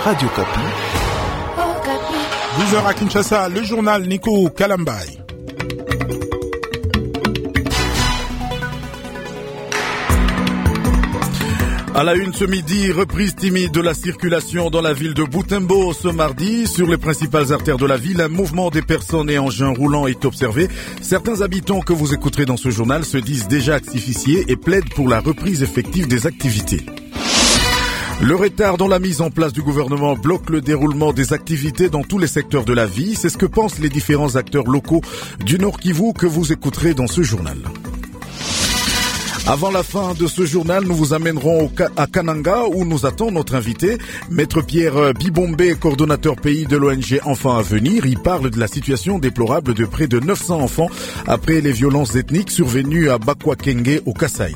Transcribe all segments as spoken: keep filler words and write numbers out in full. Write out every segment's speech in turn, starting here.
Radio Kapi. douze heures à Kinshasa, le journal Nico Kalambay. À la une ce midi, reprise timide de la circulation dans la ville de Butembo ce mardi. Sur les principales artères de la ville, un mouvement des personnes et engins roulants est observé. Certains habitants que vous écouterez dans ce journal se disent déjà asphyxiés et plaident pour la reprise effective des activités. Le retard dans la mise en place du gouvernement bloque le déroulement des activités dans tous les secteurs de la vie. C'est ce que pensent les différents acteurs locaux du Nord Kivu que vous écouterez dans ce journal. Avant la fin de ce journal, nous vous amènerons à Kananga où nous attend notre invité, Maître Pierre Bibombe, coordonnateur pays de l'O N G Enfants à venir. Il parle de la situation déplorable de près de neuf cents enfants après les violences ethniques survenues à Bakwakenge au Kasaï.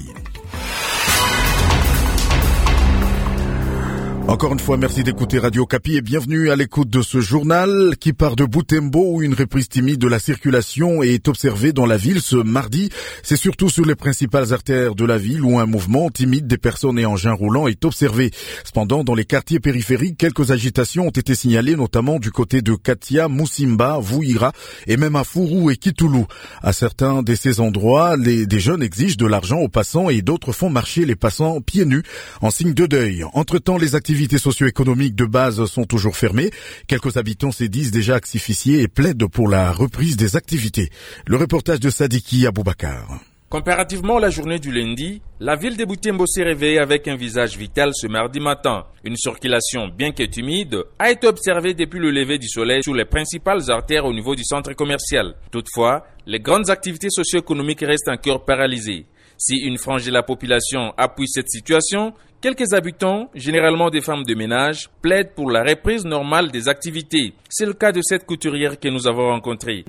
Encore une fois, merci d'écouter Radio Kapi et bienvenue à l'écoute de ce journal qui part de Butembo où une reprise timide de la circulation est observée dans la ville ce mardi. C'est surtout sur les principales artères de la ville où un mouvement timide des personnes et engins roulants est observé. Cependant, dans les quartiers périphériques, quelques agitations ont été signalées, notamment du côté de Katia, Musimba, Vouira et même à Fourou et Kitoulou. À certains de ces endroits, les, des jeunes exigent de l'argent aux passants et d'autres font marcher les passants pieds nus en signe de deuil. Entre-temps, les activités Les activités socio-économiques de base sont toujours fermées. Quelques habitants se disent déjà asphyxiés et plaident pour la reprise des activités. Le reportage de Sadiki Aboubakar. Comparativement à la journée du lundi, la ville de Butembo s'est réveillée avec un visage vital ce mardi matin. Une circulation, bien que timide, a été observée depuis le lever du soleil sur les principales artères au niveau du centre commercial. Toutefois, les grandes activités socio-économiques restent encore paralysées. Si une frange de la population appuie cette situation, quelques habitants, généralement des femmes de ménage, plaident pour la reprise normale des activités. C'est le cas de cette couturière que nous avons rencontrée.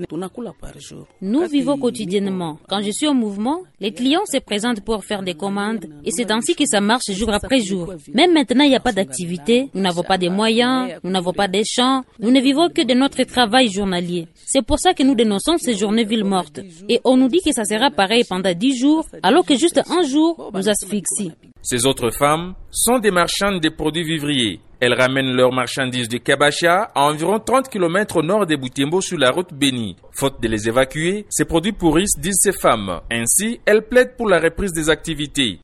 Nous vivons quotidiennement. Quand je suis au mouvement, les clients se présentent pour faire des commandes et c'est ainsi que ça marche jour après jour. Même maintenant, il n'y a pas d'activité, nous n'avons pas de moyens, nous n'avons pas de champs, nous ne vivons que de notre travail journalier. C'est pour ça que nous dénonçons ces journées villes mortes. Et on nous dit que ça sera pareil pendant dix jours, alors que juste un jour nous asphyxie. Ces autres femmes sont des marchandes de produits vivriers. Elles ramènent leurs marchandises de Kabasha à environ trente kilomètres au nord de Butembo sur la route Béni. Faute de les évacuer, ces produits pourrissent, disent ces femmes. Ainsi, elles plaident pour la reprise des activités.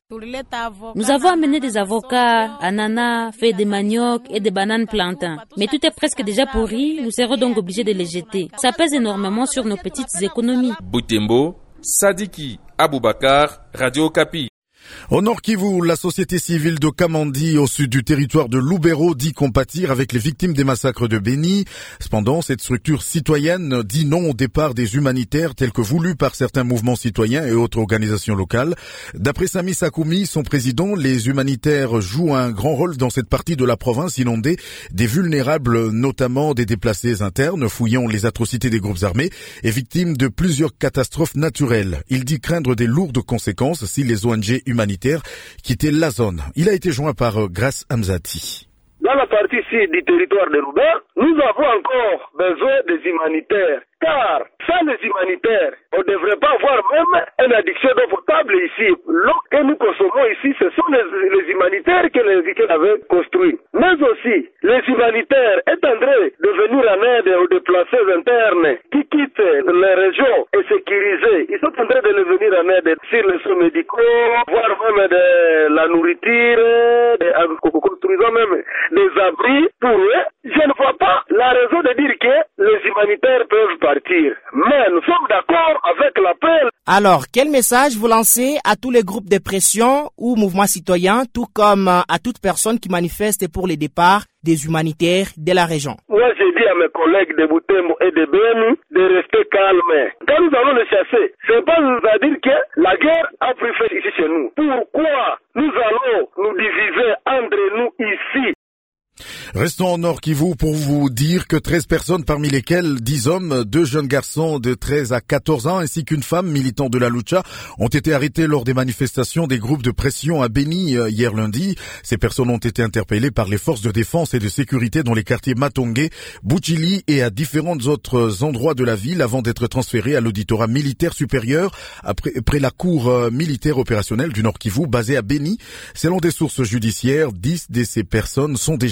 Nous avons amené des avocats, ananas, feuilles de manioc et des bananes plantains. Mais tout est presque déjà pourri, nous serons donc obligés de les jeter. Ça pèse énormément sur nos petites économies. Butembo, Sadiki Aboubakar, Radio Kapi. Au Nord Kivu, la société civile de Kamandi, au sud du territoire de Lubero, dit compatir avec les victimes des massacres de Béni. Cependant, cette structure citoyenne dit non au départ des humanitaires tels que voulus par certains mouvements citoyens et autres organisations locales. D'après Sami Sakoumi, son président, les humanitaires jouent un grand rôle dans cette partie de la province inondée des vulnérables, notamment des déplacés internes, fouillant les atrocités des groupes armés et victimes de plusieurs catastrophes naturelles. Il dit craindre des lourdes conséquences si les O N G humanitaire quitter la zone. Il a été joint par Grace Hamzati. Dans la partie sud du territoire de Roubaix, nous avons encore besoin des humanitaires. Car sans les humanitaires, on ne devrait pas avoir même une addiction d'eau potable ici. L'eau que nous consommons ici, ce sont les, les humanitaires que les Vikings avaient construits. Mais aussi, les humanitaires est en train de venir en aide aux déplacés internes qui quittent les régions insécurisées. Ils sont en train de les venir en aide sur les soins médicaux, voire même de la nourriture, de, en construisant même des abris pour eux. Je ne vois pas la raison de dire que les humanitaires peuvent partir. Mais nous sommes d'accord avec l'appel. Alors, quel message vous lancez à tous les groupes de pression ou mouvements citoyens, tout comme à toute personne qui manifeste pour le départ des humanitaires de la région? Moi, j'ai dit à mes collègues de Butembo et de B M U de rester calmes. Quand nous allons les chasser, c'est pas nous à dire que la guerre a pris fin ici chez nous. Pourquoi nous allons nous diviser entre nous ici? Restons au Nord Kivu pour vous dire que treize personnes, parmi lesquelles dix hommes, deux jeunes garçons de treize à quatorze ans ainsi qu'une femme militant de la lucha, ont été arrêtés lors des manifestations des groupes de pression à Béni hier lundi. Ces personnes ont été interpellées par les forces de défense et de sécurité dans les quartiers Matongé, Bouchili et à différents autres endroits de la ville avant d'être transférées à l'auditorat militaire supérieur après, après la cour militaire opérationnelle du Nord Kivu basée à Béni. Selon des sources judiciaires, dix de ces personnes sont déjà placées en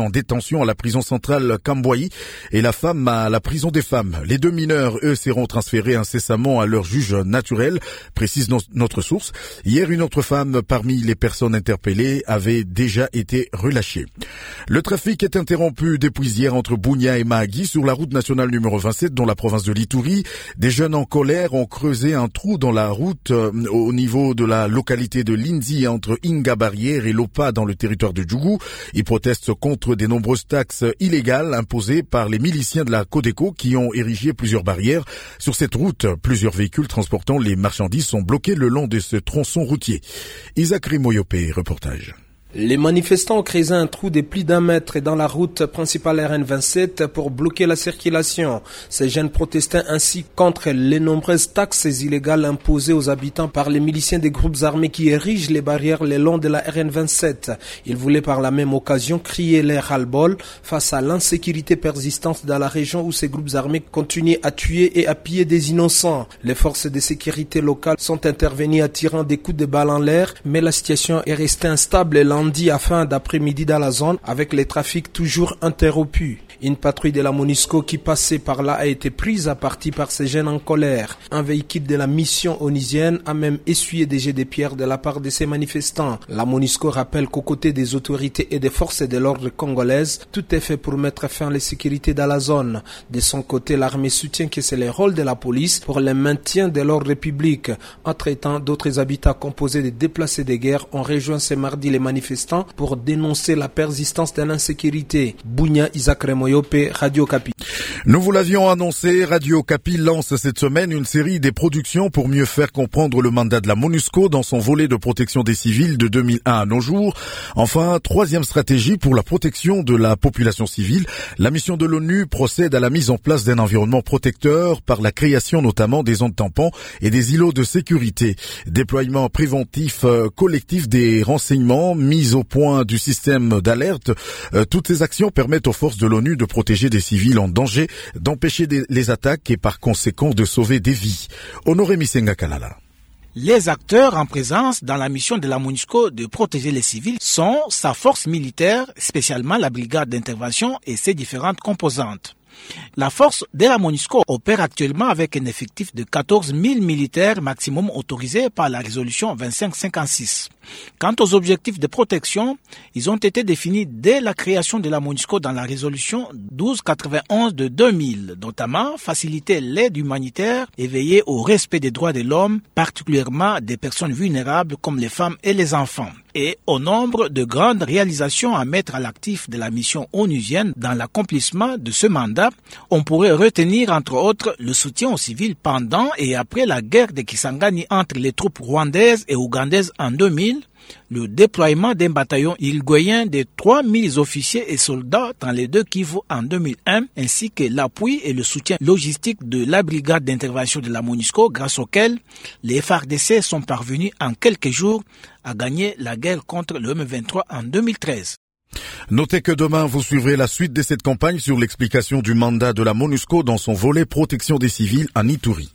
en détention à la prison centrale Kamboyi et la femme à la prison des femmes. Les deux mineurs, eux, seront transférés incessamment à leur juge naturel, précise no- notre source. Hier, une autre femme parmi les personnes interpellées avait déjà été relâchée. Le trafic est interrompu depuis hier entre Bunia et Mahagi sur la route nationale numéro vingt-sept dans la province de l'Ituri. Des jeunes en colère ont creusé un trou dans la route euh, au niveau de la localité de Linzi entre Inga Barrière et Lopa dans le territoire de Djougou. Ils protestent contre des nombreuses taxes illégales imposées par les miliciens de la Codeco qui ont érigé plusieurs barrières. Sur cette route, plusieurs véhicules transportant les marchandises sont bloqués le long de ce tronçon routier. Isaac Rimoyopé, reportage. Les manifestants ont creusé un trou de plus d'un mètre dans la route principale R N vingt-sept pour bloquer la circulation. Ces jeunes protestaient ainsi contre les nombreuses taxes illégales imposées aux habitants par les miliciens des groupes armés qui érigent les barrières le long de la R N vingt-sept. Ils voulaient par la même occasion crier leur ras-le-bol face à l'insécurité persistante dans la région où ces groupes armés continuent à tuer et à piller des innocents. Les forces de sécurité locales sont intervenues en tirant des coups de balles en l'air, mais la situation est restée instable lundi à fin d'après-midi dans la zone avec les trafics toujours interrompus. Une patrouille de la MONUSCO qui passait par là a été prise à partie par ces jeunes en colère. Un véhicule de la mission onusienne a même essuyé des jets de pierre de la part de ces manifestants. La MONUSCO rappelle qu'aux côtés des autorités et des forces de l'ordre congolaises, tout est fait pour mettre fin à la sécurité dans la zone. De son côté, l'armée soutient que c'est le rôle de la police pour le maintien de l'ordre public. Entre-temps, d'autres habitats composés de déplacés de guerre ont rejoint ce mardi les manifestants pour dénoncer la persistance de l'insécurité. Bunia, Isaac Remoyope, Radio Kapi. Nous vous l'avions annoncé, Radio Kapi lance cette semaine une série des productions pour mieux faire comprendre le mandat de la MONUSCO dans son volet de protection des civils de deux mille un à nos jours. Enfin, troisième stratégie pour la protection de la population civile. La mission de l'ONU procède à la mise en place d'un environnement protecteur par la création notamment des zones tampons et des îlots de sécurité. Déploiement préventif euh, collectif des renseignements, mise au point du système d'alerte. Euh, toutes ces actions permettent aux forces de l'ONU de protéger des civils en danger, d'empêcher des, les attaques et par conséquent de sauver des vies. Honoré Misenga Kalala. Les acteurs en présence dans la mission de la MONUSCO de protéger les civils sont sa force militaire, spécialement la brigade d'intervention et ses différentes composantes. La force de la MONUSCO opère actuellement avec un effectif de quatorze mille militaires maximum autorisés par la résolution vingt-cinq cinquante-six. Quant aux objectifs de protection, ils ont été définis dès la création de la MONUSCO dans la résolution douze quatre-vingt-onze de deux mille, notamment faciliter l'aide humanitaire et veiller au respect des droits de l'homme, particulièrement des personnes vulnérables comme les femmes et les enfants. Et au nombre de grandes réalisations à mettre à l'actif de la mission onusienne dans l'accomplissement de ce mandat, on pourrait retenir entre autres le soutien aux civils pendant et après la guerre de Kisangani entre les troupes rwandaises et ougandaises en deux mille, le déploiement d'un bataillon uruguayen de trois mille officiers et soldats dans les deux Kivu en deux mille un, ainsi que l'appui et le soutien logistique de la brigade d'intervention de la MONUSCO, grâce auquel les F A R D C sont parvenus en quelques jours à gagner la guerre contre le M vingt-trois en deux mille treize. Notez que demain, vous suivrez la suite de cette campagne sur l'explication du mandat de la MONUSCO dans son volet protection des civils en Ituri.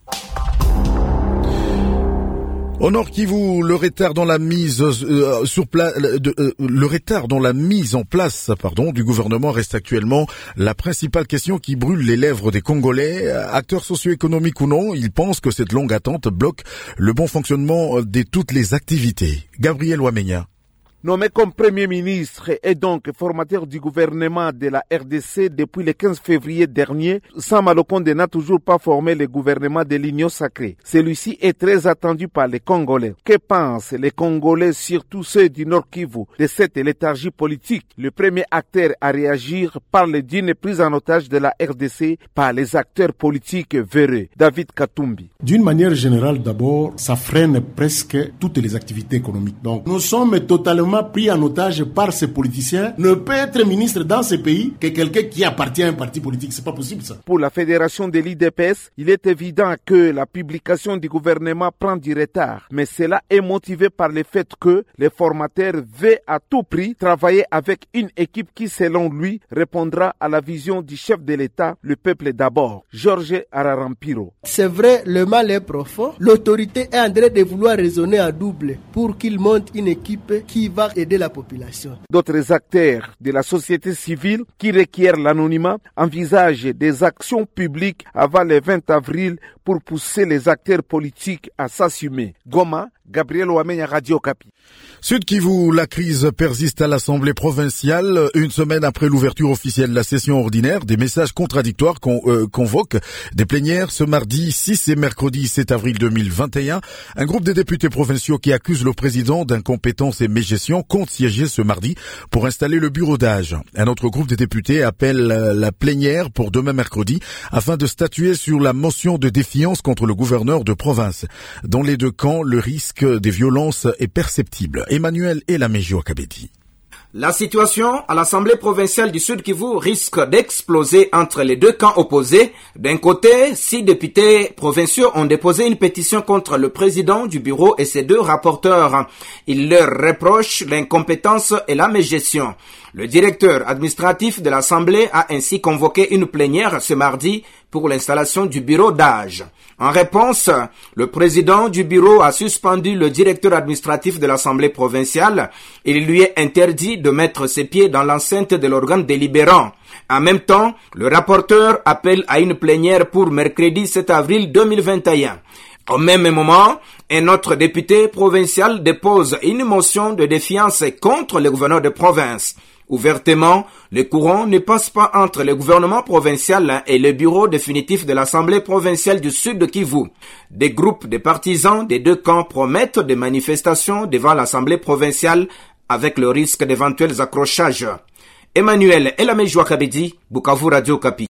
Au Nord Kivu, le retard dans la mise euh, sur pla- de, euh, le retard dans la mise en place, pardon, du gouvernement reste actuellement la principale question qui brûle les lèvres des Congolais. Acteurs socio-économiques ou non, ils pensent que cette longue attente bloque le bon fonctionnement de toutes les activités. Gabriel Ouamenya. Nommé comme Premier ministre et donc formateur du gouvernement de la R D C depuis le quinze février dernier, Sam Alokonde n'a toujours pas formé le gouvernement de l'Union sacrée. Celui-ci est très attendu par les Congolais. Que pensent les Congolais, surtout ceux du Nord Kivu, de cette léthargie politique? Le premier acteur à réagir parle d'une prise en otage de la R D C par les acteurs politiques véreux. David Katumbi. D'une manière générale, d'abord, ça freine presque toutes les activités économiques. Donc, nous sommes totalement pris en otage par ces politiciens. Ne peut être ministre dans ce pays que quelqu'un qui appartient à un parti politique. C'est pas possible, ça. Pour la fédération de l'I D P S, il est évident que la publication du gouvernement prend du retard. Mais cela est motivé par le fait que les formateurs veulent à tout prix travailler avec une équipe qui, selon lui, répondra à la vision du chef de l'État, le peuple d'abord. Georges Ararampiro. C'est vrai, le mal est profond. L'autorité est en train de vouloir raisonner à double pour qu'il monte une équipe qui va pouvoir aider la population. D'autres acteurs de la société civile qui requièrent l'anonymat envisagent des actions publiques avant le vingt avril pour pousser les acteurs politiques à s'assumer. Goma, Gabriel Ouamenya, Radio Okapi. Sud Kivu, la crise persiste à l'Assemblée provinciale. Une semaine après l'ouverture officielle de la session ordinaire, des messages contradictoires con, euh, convoquent des plénières ce mardi six et mercredi sept avril deux mille vingt et un. Un groupe de députés provinciaux qui accuse le président d'incompétence et mégestion compte siéger ce mardi pour installer le bureau d'âge. Un autre groupe de députés appelle la plénière pour demain mercredi afin de statuer sur la motion de défiance contre le gouverneur de province. Dans les deux camps, le risque des violences est perceptible. Emmanuel Elamejo Kabedi. La situation à l'Assemblée provinciale du Sud Kivu risque d'exploser entre les deux camps opposés. D'un côté, six députés provinciaux ont déposé une pétition contre le président du bureau et ses deux rapporteurs. Ils leur reprochent l'incompétence et la mégestion. Le directeur administratif de l'Assemblée a ainsi convoqué une plénière ce mardi pour l'installation du bureau d'âge. En réponse, le président du bureau a suspendu le directeur administratif de l'Assemblée provinciale. Il lui est interdit de mettre ses pieds dans l'enceinte de l'organe délibérant. En même temps, le rapporteur appelle à une plénière pour mercredi sept avril deux mille vingt et un. Au même moment, un autre député provincial dépose une motion de défiance contre le gouverneur de province. Ouvertement, le courant ne passe pas entre le gouvernement provincial et le bureau définitif de l'Assemblée provinciale du Sud de Kivu. Des groupes de partisans des deux camps promettent des manifestations devant l'Assemblée provinciale avec le risque d'éventuels accrochages. Emmanuel Elamejo Kabedi, Bukavu, Radio Okapi.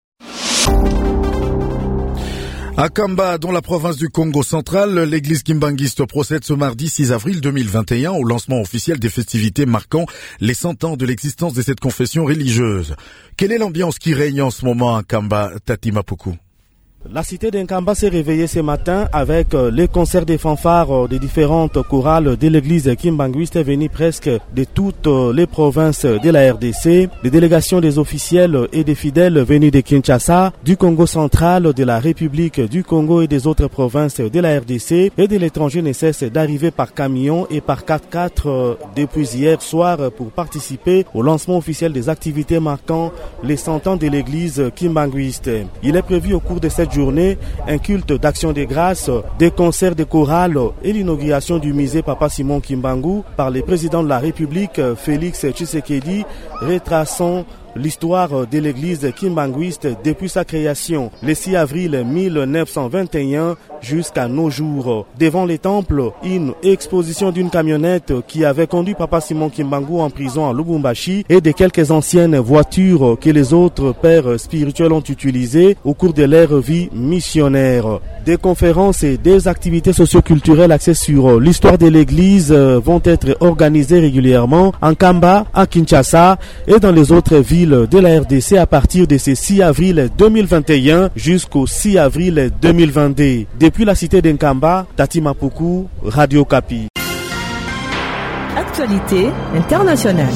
À Kamba, dans la province du Congo central, l'église kimbanguiste procède ce mardi six avril deux mille vingt et un au lancement officiel des festivités marquant les cent ans de l'existence de cette confession religieuse. Quelle est l'ambiance qui règne en ce moment à Kamba, Tati Mapuku? La cité d'Nkamba s'est réveillée ce matin avec les concerts des fanfares des différentes chorales de l'église kimbanguiste venues presque de toutes les provinces de la R D C, des délégations des officiels et des fidèles venus de Kinshasa, du Congo central, de la République du Congo et des autres provinces de la R D C, et de l'étranger ne cessent d'arriver par camion et par quatre-quatre depuis hier soir pour participer au lancement officiel des activités marquant les cent ans de l'église kimbanguiste. Il est prévu au cours de cette journée un culte d'action de grâce, des concerts de chorale et l'inauguration du musée Papa Simon Kimbangu par le président de la République Félix Tshisekedi, retraçant l'histoire de l'église kimbanguiste depuis sa création le six avril mille neuf cent vingt et un jusqu'à nos jours. Devant les temples, une exposition d'une camionnette qui avait conduit Papa Simon Kimbangu en prison à Lubumbashi et de quelques anciennes voitures que les autres pères spirituels ont utilisées au cours de leur vie missionnaire. Des conférences et des activités socioculturelles axées sur l'histoire de l'église vont être organisées régulièrement en Kamba, à Kinshasa et dans les autres villes de la R D C à partir de ce six avril deux mille vingt et un jusqu'au six avril deux mille vingt-deux. Depuis la cité d'Nkamba, Tati Mapuku, Radio Okapi. Actualité internationale.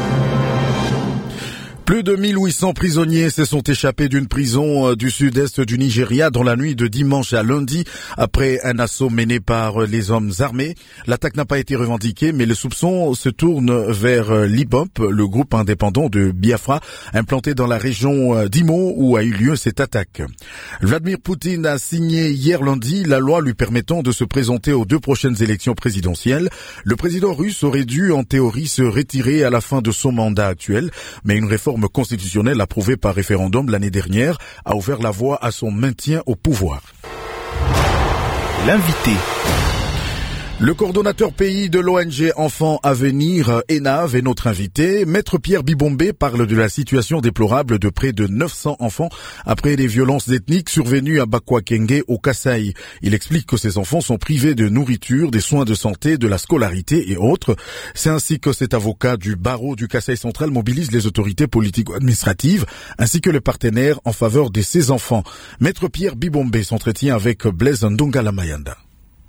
Plus de mille huit cents prisonniers se sont échappés d'une prison du sud-est du Nigeria dans la nuit de dimanche à lundi après un assaut mené par les hommes armés. L'attaque n'a pas été revendiquée, mais le soupçon se tourne vers l'I B O P, le groupe indépendant de Biafra, implanté dans la région d'Imo où a eu lieu cette attaque. Vladimir Poutine a signé hier lundi la loi lui permettant de se présenter aux deux prochaines élections présidentielles. Le président russe aurait dû en théorie se retirer à la fin de son mandat actuel, mais une réforme constitutionnelle approuvée par référendum l'année dernière a ouvert la voie à son maintien au pouvoir. L'invité. Le coordonnateur pays de l'O N G Enfants à venir, ENAV, est notre invité. Maître Pierre Bibombé parle de la situation déplorable de près de neuf cents enfants après les violences ethniques survenues à Bakwakenge au Kasaï. Il explique que ces enfants sont privés de nourriture, des soins de santé, de la scolarité et autres. C'est ainsi que cet avocat du barreau du Kasaï central mobilise les autorités politico-administratives ainsi que les partenaires en faveur de ces enfants. Maître Pierre Bibombé s'entretient avec Blaise Ndongala Mayanda.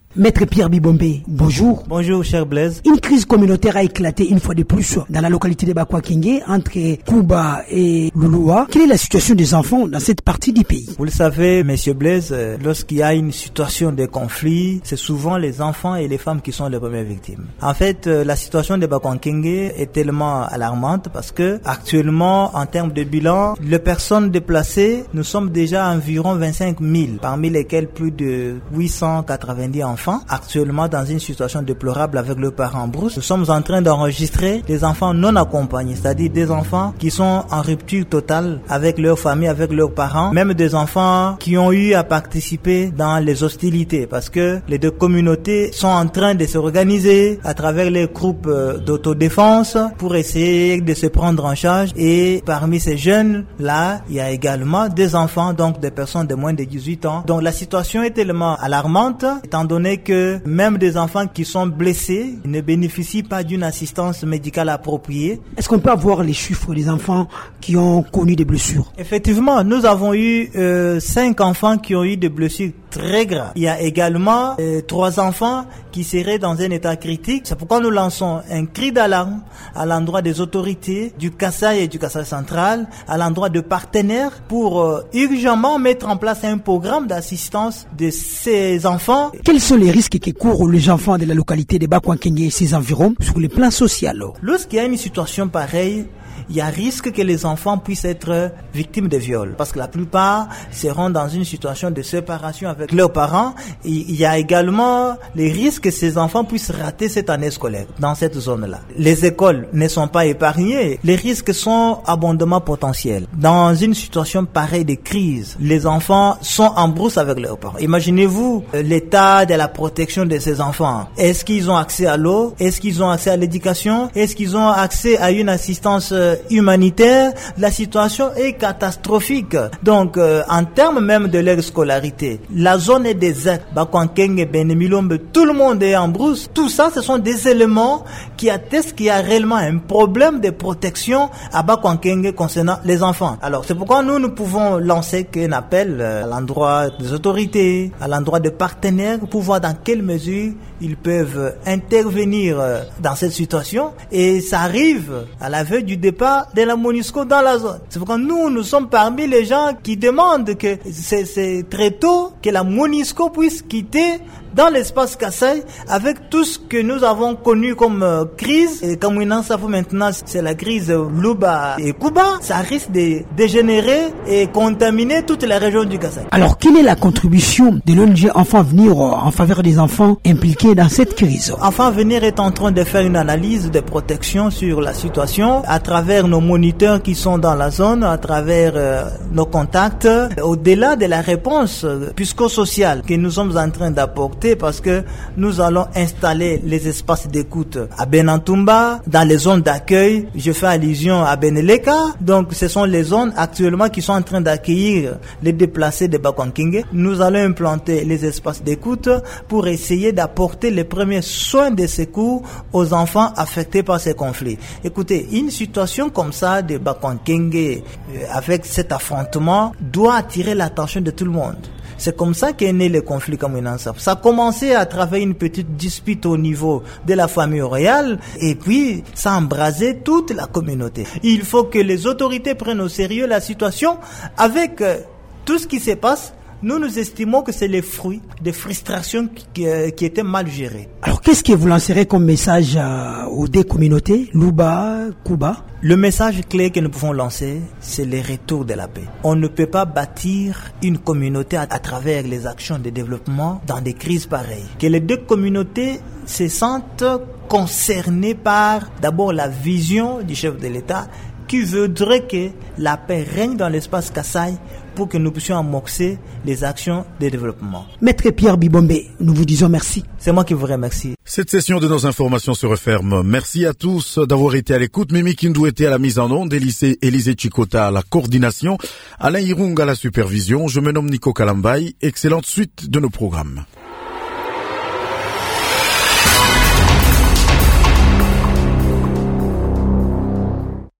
Maître Pierre Bibombe, bonjour. Bonjour, cher Blaise. Une crise communautaire a éclaté une fois de plus dans la localité de Bakwa-Kenge, entre Kouba et Louloua. Quelle est la situation des enfants dans cette partie du pays? Vous le savez, monsieur Blaise, lorsqu'il y a une situation de conflit, c'est souvent les enfants et les femmes qui sont les premières victimes. En fait, la situation de Bakwa-Kenge est tellement alarmante parce que actuellement, en termes de bilan, les personnes déplacées, nous sommes déjà à environ vingt-cinq mille, parmi lesquels plus de huit cent quatre-vingt-dix enfants. Actuellement dans une situation déplorable avec leurs parents en brousse. Nous sommes en train d'enregistrer des enfants non accompagnés, c'est-à-dire des enfants qui sont en rupture totale avec leur famille, avec leurs parents, même des enfants qui ont eu à participer dans les hostilités parce que les deux communautés sont en train de se organiser à travers les groupes d'autodéfense pour essayer de se prendre en charge. Et parmi ces jeunes-là, il y a également des enfants, donc des personnes de moins de dix-huit ans. Donc la situation est tellement alarmante étant donné que même des enfants qui sont blessés ne bénéficient pas d'une assistance médicale appropriée. Est-ce qu'on peut avoir les chiffres des enfants qui ont connu des blessures? Effectivement, nous avons eu euh, cinq enfants qui ont eu des blessures très graves. Il y a également euh, trois enfants qui seraient dans un état critique. C'est pourquoi nous lançons un cri d'alarme à l'endroit des autorités du Kasaï et du Kasaï central, à l'endroit de partenaires pour euh, urgemment mettre en place un programme d'assistance de ces enfants. Quels sont les risques qui courent les enfants de la localité de Bakwa-Kenge et ses environs sur le plan social? Lorsqu'il y a une situation pareille, il y a risque que les enfants puissent être victimes de viols parce que la plupart seront dans une situation de séparation avec leurs parents. Et il y a également les risques que ces enfants puissent rater cette année scolaire dans cette zone-là. Les écoles ne sont pas épargnées. Les risques sont abondamment potentiels. Dans une situation pareille de crise, les enfants sont en brousse avec leurs parents. Imaginez-vous l'état de la protection de ces enfants. Est-ce qu'ils ont accès à l'eau? Est-ce qu'ils ont accès à l'éducation? Est-ce qu'ils ont accès à une assistance humanitaire? La situation est catastrophique. Donc, euh, en termes même de leur scolarité, la zone est déserte. Bakwa-Kenge, Benemilombe, tout le monde est en brousse. Tout ça, ce sont des éléments qui attestent qu'il y a réellement un problème de protection à Bakwa-Kenge concernant les enfants. Alors, c'est pourquoi nous, nous pouvons lancer un appel à l'endroit des autorités, à l'endroit des partenaires, pour voir dans quelle mesure ils peuvent intervenir dans cette situation. Et ça arrive à la veille du départ de la MONUSCO dans la zone. C'est pourquoi nous, nous sommes parmi les gens qui demandent que c'est, c'est très tôt que la MONUSCO puisse quitter dans l'espace Kasaï avec tout ce que nous avons connu comme euh, crise. Et comme on en sait maintenant, c'est la crise Louba et Kouba. Ça risque de dégénérer et contaminer toute la région du Kasaï. Alors, quelle est la contribution de l'O N G Enfants Venir en faveur des enfants impliqués dans cette crise? Enfants Venir est en train de faire une analyse de protection sur la situation à travers nos moniteurs qui sont dans la zone, à travers euh, nos contacts, au-delà de la réponse euh, psychosociale que nous sommes en train d'apporter, parce que nous allons installer les espaces d'écoute à Benantumba, dans les zones d'accueil. Je fais allusion à Beneleka. Donc, ce sont les zones actuellement qui sont en train d'accueillir les déplacés de Bakwa-Kenge. Nous allons implanter les espaces d'écoute pour essayer d'apporter les premiers soins de secours aux enfants affectés par ces conflits. Écoutez, une situation comme ça de Bakwa-Kenge avec cet affrontement doit attirer l'attention de tout le monde. C'est comme ça qu'est né le conflit communal. Ça a commencé à travers une petite dispute au niveau de la famille royale et puis ça a embrasé toute la communauté. Il faut que les autorités prennent au sérieux la situation avec euh, tout ce qui se passe. Nous, nous estimons que c'est les fruits des frustrations qui, qui, qui étaient mal gérées. Alors, qu'est-ce que vous lancerez comme message euh, aux deux communautés, Louba, Kouba? Le message clé que nous pouvons lancer, c'est le retour de la paix. On ne peut pas bâtir une communauté à, à travers les actions de développement dans des crises pareilles. Que les deux communautés se sentent concernées par d'abord la vision du chef de l'État qui voudrait que la paix règne dans l'espace Kasaï pour que nous puissions amorcer les actions de développement. Maître Pierre Bibombe, nous vous disons merci. C'est moi qui vous remercie. Cette session de nos informations se referme. Merci à tous d'avoir été à l'écoute. Mimi Kindou était à la mise en onde, Élisée Chikota à la coordination, Alain Irung à la supervision. Je me nomme Nico Kalambay. Excellente suite de nos programmes.